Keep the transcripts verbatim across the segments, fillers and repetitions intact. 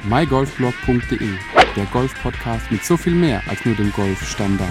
my golf blog punkt de, der Golf-Podcast mit so viel mehr als nur dem Golfstandard.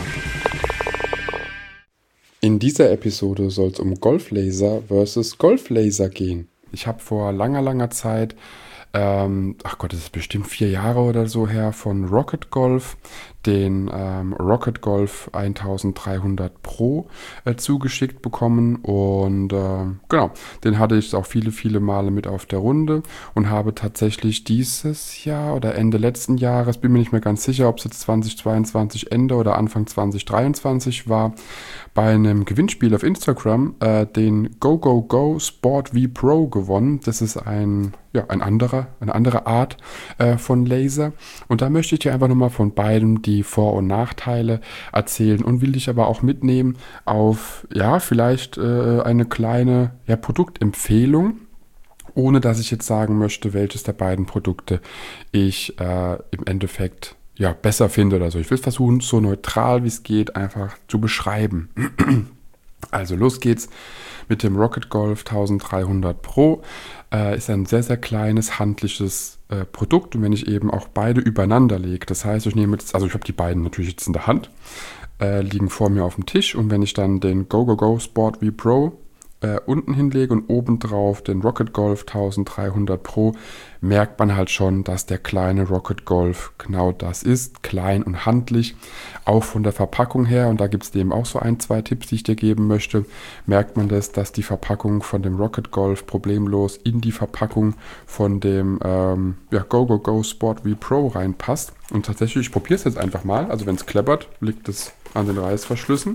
In dieser Episode soll es um Golflaser versus Golflaser gehen. Ich habe vor langer, langer Zeit, ähm, ach Gott, das ist bestimmt vier Jahre oder so her, von Rocket Golf den ähm, Rocket Golf eintausenddreihundert Pro äh, zugeschickt bekommen und äh, genau, den hatte ich auch viele, viele Male mit auf der Runde und habe tatsächlich dieses Jahr oder Ende letzten Jahres, bin mir nicht mehr ganz sicher, ob es jetzt zweitausendzweiundzwanzig Ende oder Anfang zweitausenddreiundzwanzig war, bei einem Gewinnspiel auf Instagram äh, den Go Go Go Sport V Pro gewonnen. Das ist ein, ja, ein anderer, eine andere Art äh, von Laser und da möchte ich dir einfach nochmal von beidem die Vor- und Nachteile erzählen und will dich aber auch mitnehmen auf, ja, vielleicht äh, eine kleine ja, Produktempfehlung, ohne dass ich jetzt sagen möchte, welches der beiden Produkte ich äh, im Endeffekt ja, besser finde oder so. Ich will versuchen, so neutral wie es geht, einfach zu beschreiben. Also los geht's mit dem Rocket Golf eintausenddreihundert Pro. Äh, ist ein sehr, sehr kleines, handliches äh, Produkt. Und wenn ich eben auch beide übereinander lege, das heißt, ich nehme jetzt, also ich habe die beiden natürlich jetzt in der Hand, äh, liegen vor mir auf dem Tisch. Und wenn ich dann den Go Go Go Sport V Pro äh, unten hinlege und obendrauf den Rocket Golf eintausenddreihundert Pro, merkt man halt schon, dass der kleine Rocket Golf genau das ist, klein und handlich, auch von der Verpackung her, und da gibt es eben auch so ein, zwei Tipps, die ich dir geben möchte, merkt man das, dass die Verpackung von dem Rocket Golf problemlos in die Verpackung von dem ähm, ja, Go Go Go Sport V Pro reinpasst. Und tatsächlich, ich probiere es jetzt einfach mal, also wenn es klappert, liegt es an den Reißverschlüssen.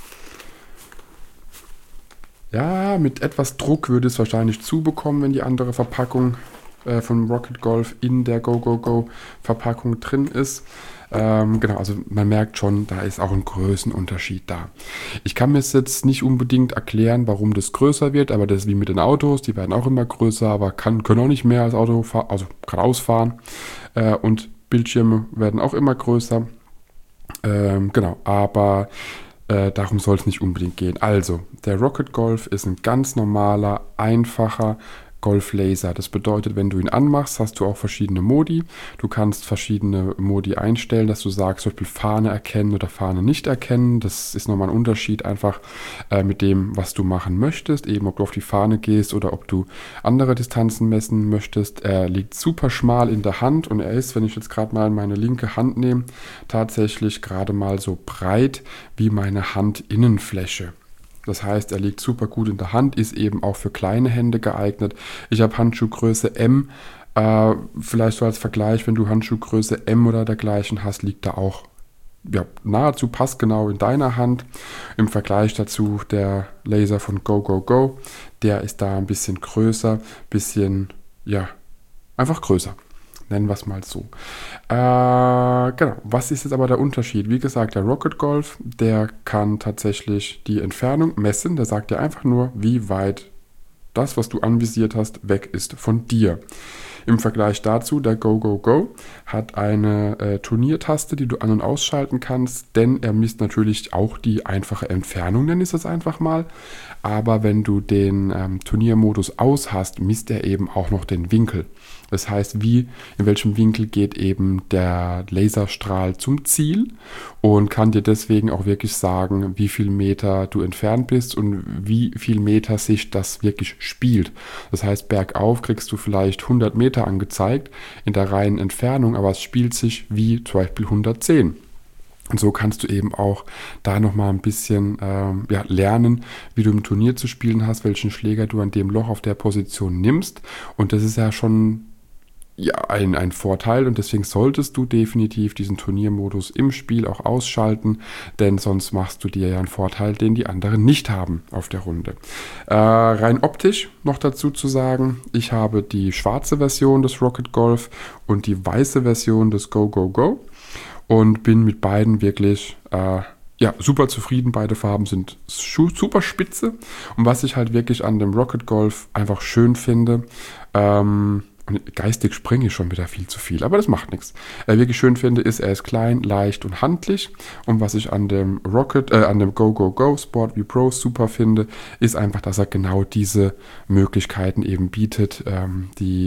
Ja, mit etwas Druck würde es wahrscheinlich zubekommen, wenn die andere Verpackung äh, vom Rocket Golf in der Go Go Go Verpackung drin ist. Ähm, genau, also man merkt schon, da ist auch ein Größenunterschied da. Ich kann mir jetzt nicht unbedingt erklären, warum das größer wird, aber das ist wie mit den Autos, die werden auch immer größer, aber kann, können auch nicht mehr als Auto fahren, also geradeaus fahren. Äh, und Bildschirme werden auch immer größer. Ähm, genau, aber Äh, darum soll es nicht unbedingt gehen. Also, der Rocket Golf ist ein ganz normaler, einfacher Golflaser. Das bedeutet, wenn du ihn anmachst, hast du auch verschiedene Modi. Du kannst verschiedene Modi einstellen, dass du sagst, zum Beispiel Fahne erkennen oder Fahne nicht erkennen. Das ist nochmal ein Unterschied einfach äh, mit dem, was du machen möchtest. Eben, ob du auf die Fahne gehst oder ob du andere Distanzen messen möchtest. Er liegt super schmal in der Hand und er ist, wenn ich jetzt gerade mal meine linke Hand nehme, tatsächlich gerade mal so breit wie meine Handinnenfläche. Das heißt, er liegt super gut in der Hand, ist eben auch für kleine Hände geeignet. Ich habe Handschuhgröße M. Äh, vielleicht so als Vergleich, wenn du Handschuhgröße M oder dergleichen hast, liegt er auch ja, nahezu passgenau in deiner Hand. Im Vergleich dazu der Laser von Go Go Go, der ist da ein bisschen größer, bisschen, ja, einfach größer. Nennen wir es mal so. Äh, genau. Was ist jetzt aber der Unterschied? Wie gesagt, der Rocket Golf, der kann tatsächlich die Entfernung messen. Der sagt dir einfach nur, wie weit das, was du anvisiert hast, weg ist von dir. Im Vergleich dazu, der Go Go Go hat eine äh, Turniertaste, die du an- und ausschalten kannst, denn er misst natürlich auch die einfache Entfernung, nenne ich es einfach mal. Aber wenn du den ähm, Turniermodus aus hast, misst er eben auch noch den Winkel. Das heißt, wie, in welchem Winkel geht eben der Laserstrahl zum Ziel und kann dir deswegen auch wirklich sagen, wie viel Meter du entfernt bist und wie viel Meter sich das wirklich spielt. Das heißt, bergauf kriegst du vielleicht hundert Meter angezeigt in der reinen Entfernung, aber es spielt sich wie zum Beispiel hundertzehn. Und so kannst du eben auch da nochmal ein bisschen ähm, ja, lernen, wie du im Turnier zu spielen hast, welchen Schläger du an dem Loch auf der Position nimmst. Und das ist ja schon ja, ein, ein Vorteil und deswegen solltest du definitiv diesen Turniermodus im Spiel auch ausschalten, denn sonst machst du dir ja einen Vorteil, den die anderen nicht haben auf der Runde. Äh, rein optisch noch dazu zu sagen, ich habe die schwarze Version des Rocket Golf und die weiße Version des Go Go Go und bin mit beiden wirklich äh, ja, super zufrieden. Beide Farben sind super spitze und was ich halt wirklich an dem Rocket Golf einfach schön finde, ähm, und geistig springe ich schon wieder viel zu viel, aber das macht nichts. Äh, wirklich schön finde, ist, er ist klein, leicht und handlich. Und was ich an dem Rocket, äh, an dem Go Go Go Sport V Pro super finde, ist einfach, dass er genau diese Möglichkeiten eben bietet, ähm, die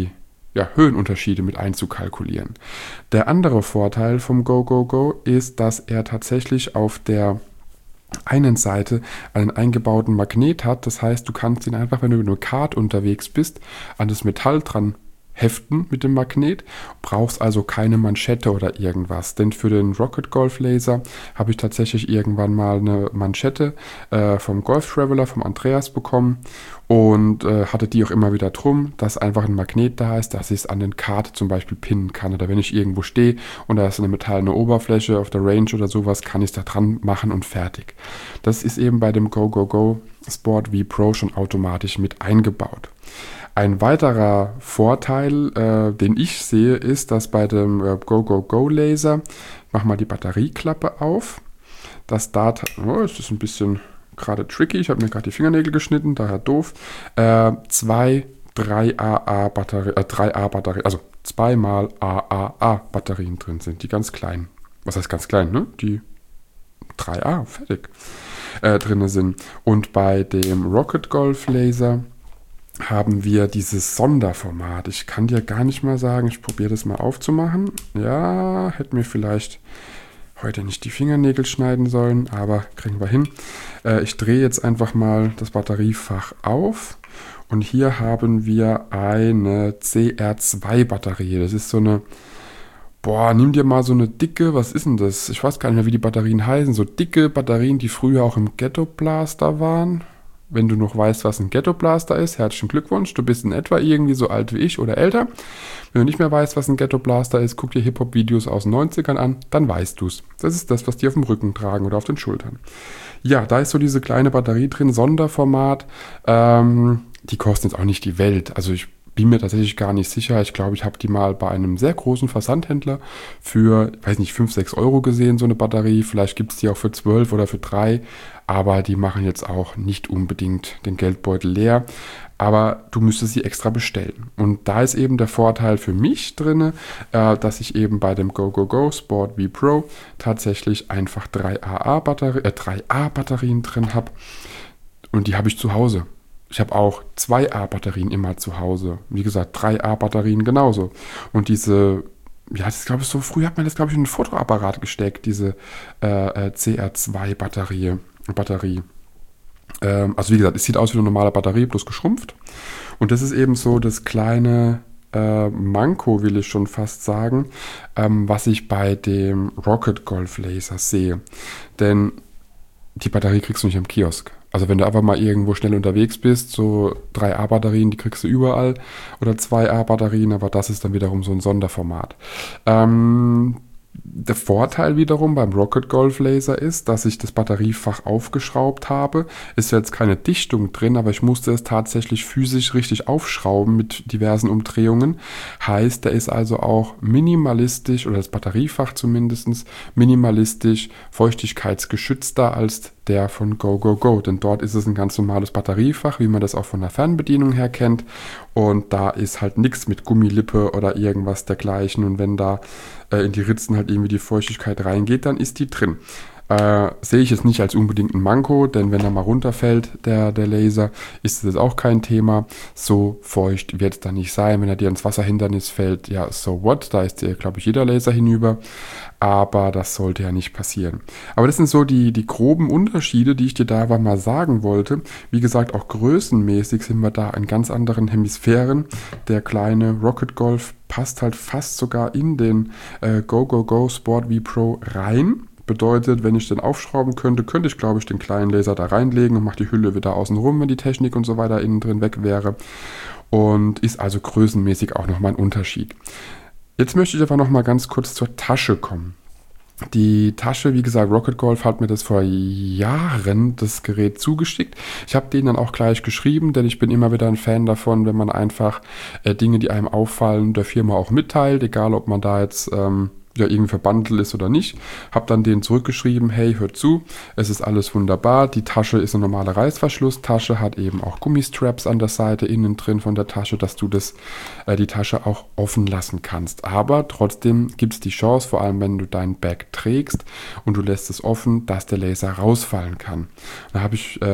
ja, Höhenunterschiede mit einzukalkulieren. Der andere Vorteil vom Go Go Go ist, dass er tatsächlich auf der einen Seite einen eingebauten Magnet hat. Das heißt, du kannst ihn einfach, wenn du mit einem Kart unterwegs bist, an das Metall dran heften mit dem Magnet, brauchst also keine Manschette oder irgendwas. Denn für den Rocket Golf Laser habe ich tatsächlich irgendwann mal eine Manschette äh, vom Golf Traveler, vom Andreas bekommen und äh, hatte die auch immer wieder drum, dass einfach ein Magnet da ist, dass ich es an den Kart zum Beispiel pinnen kann. Oder wenn ich irgendwo stehe und da ist eine metallene Oberfläche auf der Range oder sowas, kann ich es da dran machen und fertig. Das ist eben bei dem Go Go Go Sport V Pro schon automatisch mit eingebaut. Ein weiterer Vorteil, äh, den ich sehe, ist, dass bei dem äh, Go Go Go Laser, ich mache mal die Batterieklappe auf, dass da, oh, es ist ein bisschen gerade tricky, ich habe mir gerade die Fingernägel geschnitten, daher doof, äh, zwei drei A A Batterie, äh, drei A Batterien, also zweimal A A A Batterien drin sind, die ganz kleinen. Was heißt ganz klein, ne? Die drei A, fertig, äh, drin sind. Und bei dem Rocket Golf Laser haben wir dieses Sonderformat. Ich kann dir gar nicht mal sagen, ich probiere das mal aufzumachen. Ja, hätte mir vielleicht heute nicht die Fingernägel schneiden sollen, aber kriegen wir hin. Äh, ich drehe jetzt einfach mal das Batteriefach auf und hier haben wir eine C R zwei Batterie. Das ist so eine, boah, nimm dir mal so eine dicke, was ist denn das? Ich weiß gar nicht mehr, wie die Batterien heißen. So dicke Batterien, die früher auch im Ghetto Blaster waren. Wenn du noch weißt, was ein Ghetto Blaster ist, herzlichen Glückwunsch. Du bist in etwa irgendwie so alt wie ich oder älter. Wenn du nicht mehr weißt, was ein Ghetto Blaster ist, guck dir Hip-Hop-Videos aus den neunzigern an, dann weißt du es. Das ist das, was die auf dem Rücken tragen oder auf den Schultern. Ja, da ist so diese kleine Batterie drin, Sonderformat. Ähm, die kosten jetzt auch nicht die Welt. Also ich bin mir tatsächlich gar nicht sicher. Ich glaube, ich habe die mal bei einem sehr großen Versandhändler für, weiß nicht, fünf, sechs Euro gesehen, so eine Batterie. Vielleicht gibt es die auch für zwölf oder für drei. Aber die machen jetzt auch nicht unbedingt den Geldbeutel leer. Aber du müsstest sie extra bestellen. Und da ist eben der Vorteil für mich drin, äh, dass ich eben bei dem Go Go Go Sport V Pro tatsächlich einfach drei A A Batterie, äh, drei A Batterien drin habe. Und die habe ich zu Hause. Ich habe auch zwei A Batterien immer zu Hause. Wie gesagt, drei A Batterien genauso. Und diese, ja, das glaube ich so, früher hat man das, glaube ich, in einen Fotoapparat gesteckt, diese äh, äh, C R zwei Batterie. Batterie. Ähm, also wie gesagt, es sieht aus wie eine normale Batterie, bloß geschrumpft. Und das ist eben so das kleine äh, Manko, will ich schon fast sagen, ähm, was ich bei dem Rocket Golf Laser sehe. Denn die Batterie kriegst du nicht im Kiosk. Also wenn du einfach mal irgendwo schnell unterwegs bist, so drei A Batterien, die kriegst du überall. Oder zwei A Batterien, aber das ist dann wiederum so ein Sonderformat. Ähm, Der Vorteil wiederum beim Rocket Golf Laser ist, dass ich das Batteriefach aufgeschraubt habe. Ist jetzt keine Dichtung drin, aber ich musste es tatsächlich physisch richtig aufschrauben mit diversen Umdrehungen. Heißt, der ist also auch minimalistisch, oder das Batteriefach zumindest, minimalistisch feuchtigkeitsgeschützter als der von Go Go Go. Denn dort ist es ein ganz normales Batteriefach, wie man das auch von der Fernbedienung her kennt. Und da ist halt nichts mit Gummilippe oder irgendwas dergleichen. Und wenn da äh, in die Ritzen halt irgendwie die Feuchtigkeit reingeht, dann ist die drin. Äh, sehe ich jetzt nicht als unbedingt ein Manko, denn wenn er mal runterfällt, der, der Laser, ist das auch kein Thema. So feucht wird es dann nicht sein. Wenn er dir ins Wasserhindernis fällt, ja, so what? Da ist, glaube ich, jeder Laser hinüber. Aber das sollte ja nicht passieren. Aber das sind so die, die groben Unterschiede, die ich dir da aber mal sagen wollte. Wie gesagt, auch größenmäßig sind wir da in ganz anderen Hemisphären. Der kleine Rocket Golf passt halt fast sogar in den äh, Go Go Go Sport V Pro rein. Bedeutet, wenn ich den aufschrauben könnte, könnte ich, glaube ich, den kleinen Laser da reinlegen und mache die Hülle wieder außen rum, wenn die Technik und so weiter innen drin weg wäre. Und ist also größenmäßig auch nochmal ein Unterschied. Jetzt möchte ich aber noch mal ganz kurz zur Tasche kommen. Die Tasche, wie gesagt, Rocket Golf hat mir das vor Jahren, das Gerät zugeschickt. Ich habe denen dann auch gleich geschrieben, denn ich bin immer wieder ein Fan davon, wenn man einfach äh, Dinge, die einem auffallen, der Firma auch mitteilt, egal ob man da jetzt ähm, ja irgendwie verbandelt ist oder nicht. Habe dann denen zurückgeschrieben, hey, hört zu, es ist alles wunderbar. Die Tasche ist eine normale Reißverschlusstasche, hat eben auch Gummistraps an der Seite innen drin von der Tasche, dass du das, äh, die Tasche auch offen lassen kannst. Aber trotzdem gibt es die Chance, vor allem wenn du dein Bag trägst und du lässt es offen, dass der Laser rausfallen kann. Da habe ich äh,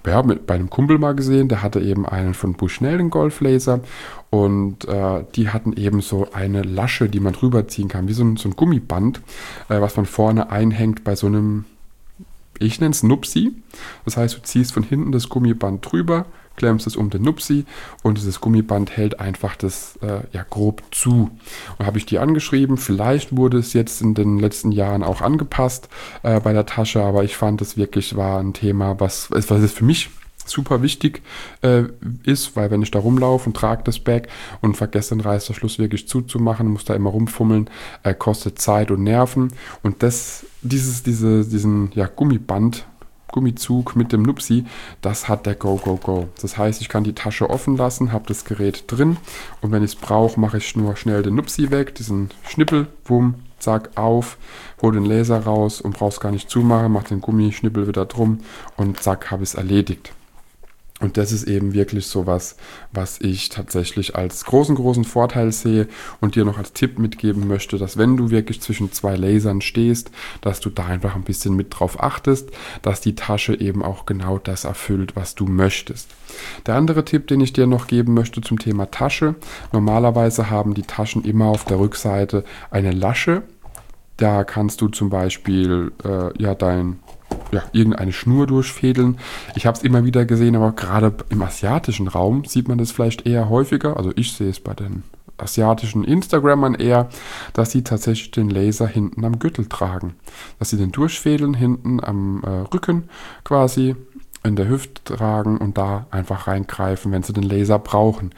ja, mit, bei einem Kumpel mal gesehen, der hatte eben einen von Bushnell, den Golflaser, und äh, die hatten eben so eine Lasche, die man drüber ziehen kann, wie so ein, so ein Gummiband, äh, was man vorne einhängt bei so einem, ich nenne es Nupsi. Das heißt, du ziehst von hinten das Gummiband drüber, klemmst es um den Nupsi und dieses Gummiband hält einfach das äh, ja, grob zu. Und habe ich die angeschrieben, vielleicht wurde es jetzt in den letzten Jahren auch angepasst äh, bei der Tasche, aber ich fand, es wirklich war ein Thema, was, was es für mich super wichtig äh, ist, weil wenn ich da rumlaufe und trage das Bag und vergesse den Reißverschluss wirklich zuzumachen, muss da immer rumfummeln, äh, kostet Zeit und Nerven, und das, dieses, diese, diesen ja, Gummiband, Gummizug mit dem Nupsi, das hat der Go Go Go. Das heißt, ich kann die Tasche offen lassen, habe das Gerät drin, und wenn ich es brauche, mache ich nur schnell den Nupsi weg, diesen Schnippel, wumm, zack, auf, hole den Laser raus und brauche es gar nicht zumachen, mache den Gummischnippel wieder drum und zack, habe ich es erledigt. Und das ist eben wirklich sowas, was ich tatsächlich als großen, großen Vorteil sehe und dir noch als Tipp mitgeben möchte, dass wenn du wirklich zwischen zwei Lasern stehst, dass du da einfach ein bisschen mit drauf achtest, dass die Tasche eben auch genau das erfüllt, was du möchtest. Der andere Tipp, den ich dir noch geben möchte zum Thema Tasche: Normalerweise haben die Taschen immer auf der Rückseite eine Lasche. Da kannst du zum Beispiel äh, ja dein ja, irgendeine Schnur durchfädeln. Ich habe es immer wieder gesehen, aber gerade im asiatischen Raum sieht man das vielleicht eher häufiger. Also ich sehe es bei den asiatischen Instagrammern eher, dass sie tatsächlich den Laser hinten am Gürtel tragen. Dass sie den durchfädeln, hinten am äh, Rücken quasi in der Hüfte tragen und da einfach reingreifen, wenn sie den Laser brauchen.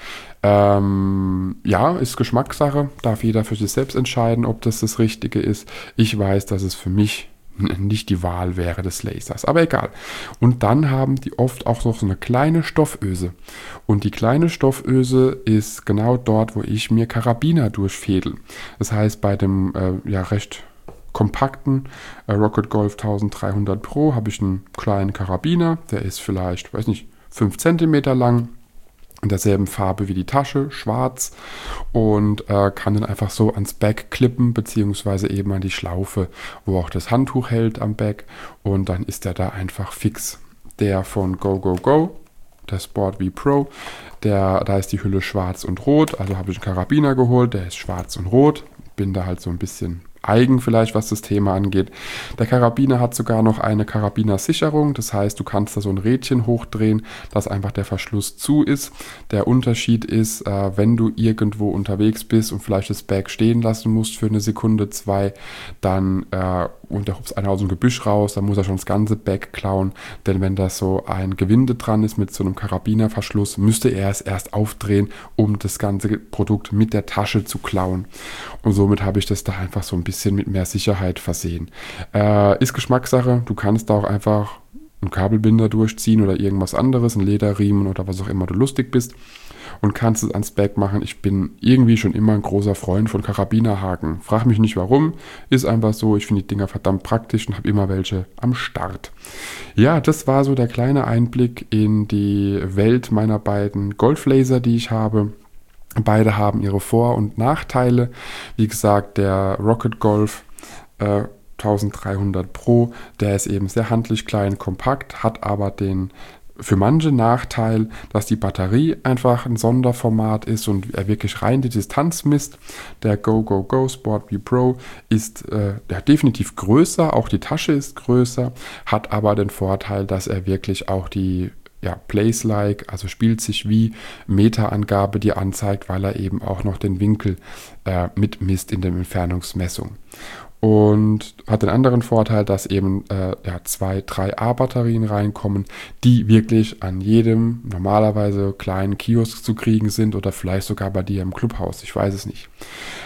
Ähm, ja, ist Geschmackssache. Darf jeder für sich selbst entscheiden, ob das das Richtige ist. Ich weiß, dass es für mich nicht die Wahl wäre des Lasers, aber egal. Und dann haben die oft auch noch so eine kleine Stofföse. Und die kleine Stofföse ist genau dort, wo ich mir Karabiner durchfädel. Das heißt, bei dem äh, ja recht kompakten äh, Rocket Golf dreizehnhundert Pro habe ich einen kleinen Karabiner, der ist vielleicht, weiß nicht, fünf Zentimeter lang, in derselben Farbe wie die Tasche, schwarz, und äh, kann dann einfach so ans Bag klippen, beziehungsweise eben an die Schlaufe, wo auch das Handtuch hält am Bag, und dann ist der da einfach fix. Der von Go Go Go, der Sport V Pro, der, da ist die Hülle schwarz und rot, also habe ich einen Karabiner geholt, der ist schwarz und rot, bin da halt so ein bisschen eigen vielleicht, was das Thema angeht. Der Karabiner hat sogar noch eine Karabinersicherung, das heißt, du kannst da so ein Rädchen hochdrehen, dass einfach der Verschluss zu ist. Der Unterschied ist, äh, wenn du irgendwo unterwegs bist und vielleicht das Bag stehen lassen musst für eine Sekunde, zwei, dann äh, und da hupst einer aus dem Gebüsch raus, dann muss er schon das ganze Bag klauen, denn wenn da so ein Gewinde dran ist mit so einem Karabinerverschluss, müsste er es erst aufdrehen, um das ganze Produkt mit der Tasche zu klauen. Und somit habe ich das da einfach so ein bisschen mit mehr Sicherheit versehen. Äh, ist Geschmackssache, du kannst da auch einfach einen Kabelbinder durchziehen oder irgendwas anderes, einen Lederriemen oder was auch immer du lustig bist, und kannst es ans Bag machen. Ich bin irgendwie schon immer ein großer Freund von Karabinerhaken. Frag mich nicht warum, ist einfach so. Ich finde die Dinger verdammt praktisch und habe immer welche am Start. Ja, das war so der kleine Einblick in die Welt meiner beiden Golflaser, die ich habe. Beide haben ihre Vor- und Nachteile. Wie gesagt, der Rocket Golf äh, dreizehnhundert Pro, der ist eben sehr handlich, klein, kompakt, hat aber den für manche Nachteil, dass die Batterie einfach ein Sonderformat ist und er wirklich rein die Distanz misst. Der Go Go Go Sport V Pro ist äh, ja, definitiv größer, auch die Tasche ist größer, hat aber den Vorteil, dass er wirklich auch die ja, Place-like, also spielt sich wie Meterangabe dir anzeigt, weil er eben auch noch den Winkel äh, mitmisst in der Entfernungsmessung. Und hat den anderen Vorteil, dass eben äh, ja, zwei drei A-Batterien reinkommen, die wirklich an jedem normalerweise kleinen Kiosk zu kriegen sind oder vielleicht sogar bei dir im Clubhaus, ich weiß es nicht.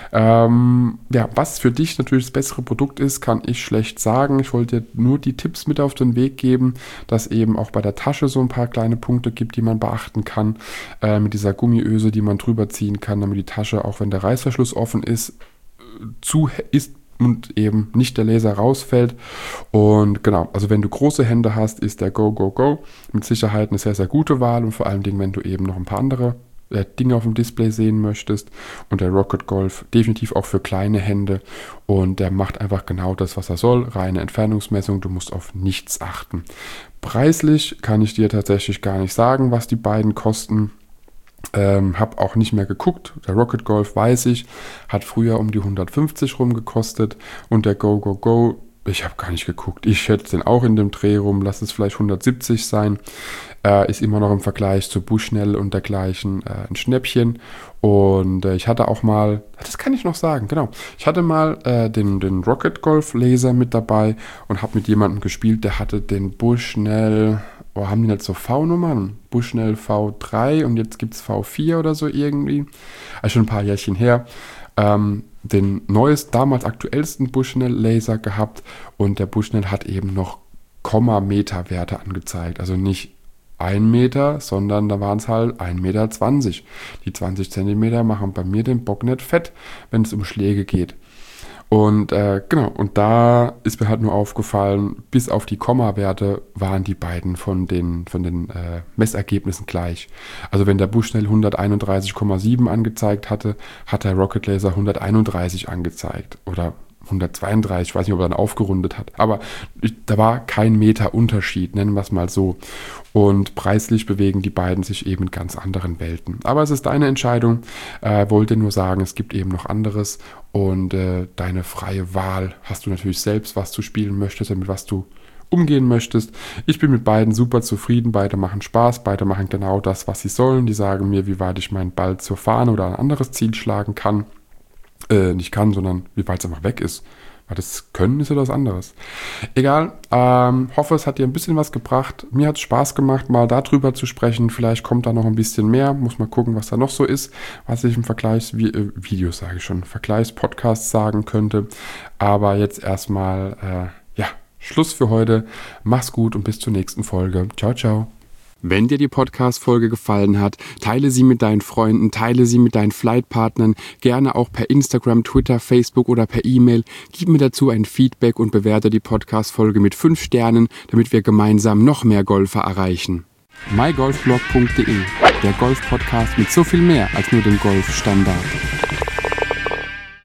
Ähm, ja, was für dich natürlich das bessere Produkt ist, kann ich schlecht sagen. Ich wollte dir nur die Tipps mit auf den Weg geben, dass eben auch bei der Tasche so ein paar kleine Punkte gibt, die man beachten kann, äh, mit dieser Gummiöse, die man drüber ziehen kann, damit die Tasche, auch wenn der Reißverschluss offen ist, zu ist und eben nicht der Laser rausfällt. Und genau, also wenn du große Hände hast, ist der Go Go Go mit Sicherheit eine sehr, sehr gute Wahl, und vor allen Dingen, wenn du eben noch ein paar andere äh, Dinge auf dem Display sehen möchtest. Und der Rocket Golf definitiv auch für kleine Hände. Und der macht einfach genau das, was er soll. Reine Entfernungsmessung, du musst auf nichts achten. Preislich kann ich dir tatsächlich gar nicht sagen, was die beiden kosten. Ähm, habe auch nicht mehr geguckt. Der Rocket Golf, weiß ich, hat früher um die hundertfünfzig rum gekostet. Und der Go Go Go, ich habe gar nicht geguckt. Ich schätze den auch in dem Dreh rum. Lass es vielleicht hundertsiebzig sein. Äh, ist immer noch im Vergleich zu Bushnell und dergleichen äh, ein Schnäppchen. Und äh, ich hatte auch mal, das kann ich noch sagen, genau. Ich hatte mal äh, den, den Rocket Golf Laser mit dabei und habe mit jemandem gespielt, der hatte den Bushnell, oh, haben die nicht so V-Nummern? Bushnell V drei und jetzt gibt es V vier oder so irgendwie. Also schon ein paar Jährchen her. Ähm, den neues, damals aktuellsten Bushnell Laser gehabt und der Bushnell hat eben noch Komma-Meter-Werte angezeigt. Also nicht ein Meter, sondern da waren es halt ein Meter zwanzig. Die zwanzig Zentimeter machen bei mir den Bock nicht fett, wenn es um Schläge geht. Und äh, genau, und da ist mir halt nur aufgefallen, bis auf die Komma-Werte waren die beiden von den, von den äh, Messergebnissen gleich. Also wenn der Bushnell hunderteinunddreißig Komma sieben angezeigt hatte, hat der Rocket Laser hunderteinunddreißig angezeigt. Oder hundertzweiunddreißig, ich weiß nicht, ob er dann aufgerundet hat. Aber ich, da war kein Meter Unterschied, nennen wir es mal so. Und preislich bewegen die beiden sich eben in ganz anderen Welten. Aber es ist deine Entscheidung. Äh, wollte nur sagen, es gibt eben noch anderes. Und äh, deine freie Wahl hast du natürlich selbst, was du spielen möchtest und mit was du umgehen möchtest. Ich bin mit beiden super zufrieden. Beide machen Spaß. Beide machen genau das, was sie sollen. Die sagen mir, wie weit ich meinen Ball zur Fahne oder ein anderes Ziel schlagen kann. Äh, nicht kann, sondern wie weit es einfach weg ist. Weil das Können ist ja was anderes. Egal, ähm, hoffe, es hat dir ein bisschen was gebracht. Mir hat es Spaß gemacht, mal darüber zu sprechen. Vielleicht kommt da noch ein bisschen mehr. Muss mal gucken, was da noch so ist, was ich im Vergleichsvideos, sage ich schon, Vergleichspodcasts sagen könnte. Aber jetzt erstmal, äh, ja, Schluss für heute. Mach's gut und bis zur nächsten Folge. Ciao, ciao. Wenn dir die Podcast-Folge gefallen hat, teile sie mit deinen Freunden, teile sie mit deinen Flightpartnern, gerne auch per Instagram, Twitter, Facebook oder per E-Mail. Gib mir dazu ein Feedback und bewerte die Podcast-Folge mit fünf Sternen, damit wir gemeinsam noch mehr Golfer erreichen. my golf blog punkt de, der Golf-Podcast mit so viel mehr als nur dem Golf-Standard.